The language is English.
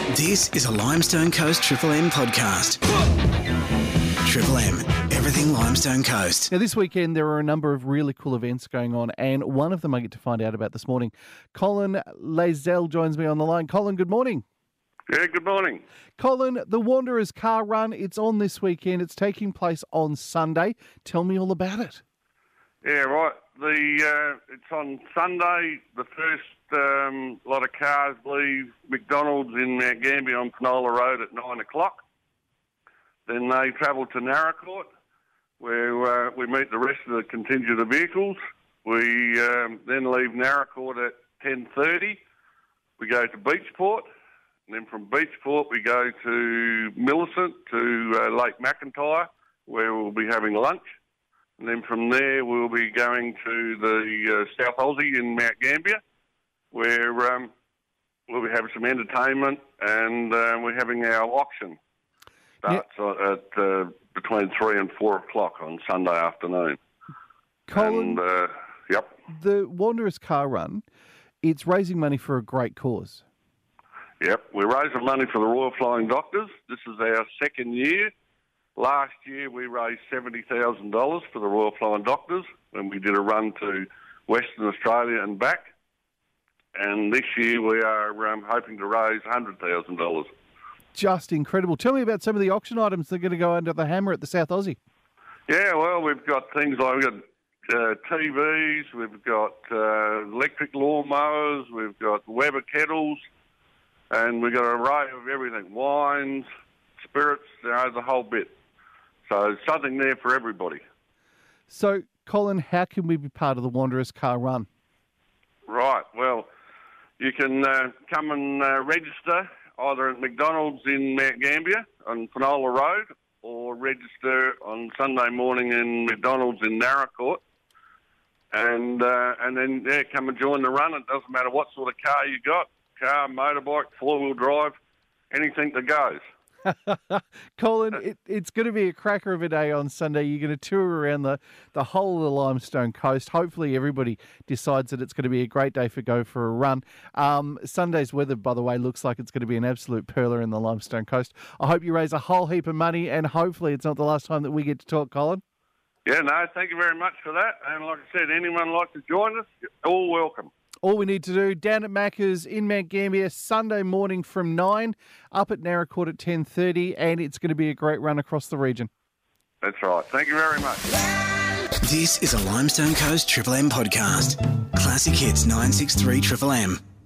This is a Limestone Coast Triple M podcast. Triple M, everything Limestone Coast. Now, this weekend there are a number of really cool events going on, and one of them I get to find out about this morning. Colin Lazelle joins me on the line. Colin, good morning. Yeah, good morning. Colin, the Wanderers Car Run, it's on this weekend. It's taking place on Sunday. Tell me all about it. Yeah, right. It's on Sunday. The first lot of cars leave McDonald's in Mount Gambier on Penola Road at 9 o'clock. Then they travel to Naracoorte, where we meet the rest of the contingent of vehicles. We then leave Naracoorte at 10:30. We go to Beachport. And then from Beachport, we go to Millicent, to Lake McIntyre, where we'll be having lunch. And then from there, we'll be going to the South Aussie in Mount Gambier, where we'll be having some entertainment, and we're having our auction. Starts at between 3 and 4 o'clock on Sunday afternoon. Colin, yep. The Wanderers Car Run, it's raising money for a great cause. Yep, we're raising money for the Royal Flying Doctors. This is our second year. Last year we raised $70,000 for the Royal Flying Doctors when we did a run to Western Australia and back. And this year we are hoping to raise $100,000. Just incredible. Tell me about some of the auction items that are going to go under the hammer at the South Aussie. Yeah, well, we've got things like we've got TVs, we've got electric lawnmowers, we've got Weber kettles, and we've got an array of everything, wines, spirits, the whole bit. So something there for everybody. So, Colin, how can we be part of the Wanderers Car Run? Right, well, you can come and register either at McDonald's in Mount Gambier on Penola Road, or register on Sunday morning in McDonald's in Naracoorte. And then, come and join the run. It doesn't matter what sort of car you got. Car, motorbike, four-wheel drive, anything that goes. Colin, it's going to be a cracker of a day on Sunday. You're going to tour around the whole of the Limestone Coast. Hopefully everybody decides that it's going to be a great day for go for a run. Sunday's weather, by the way, looks like it's going to be an absolute perler in the Limestone Coast. I hope you raise a whole heap of money, and hopefully it's not the last time that we get to talk, Colin. Yeah, no, thank you very much for that. And like I said, anyone like to join us, you're all welcome. All we need to do, down at Macca's in Mount Gambier, Sunday morning from 9, up at Naracoorte at 10:30, and it's going to be a great run across the region. That's right. Thank you very much. This is a Limestone Coast Triple M podcast. Classic Hits 963 Triple M.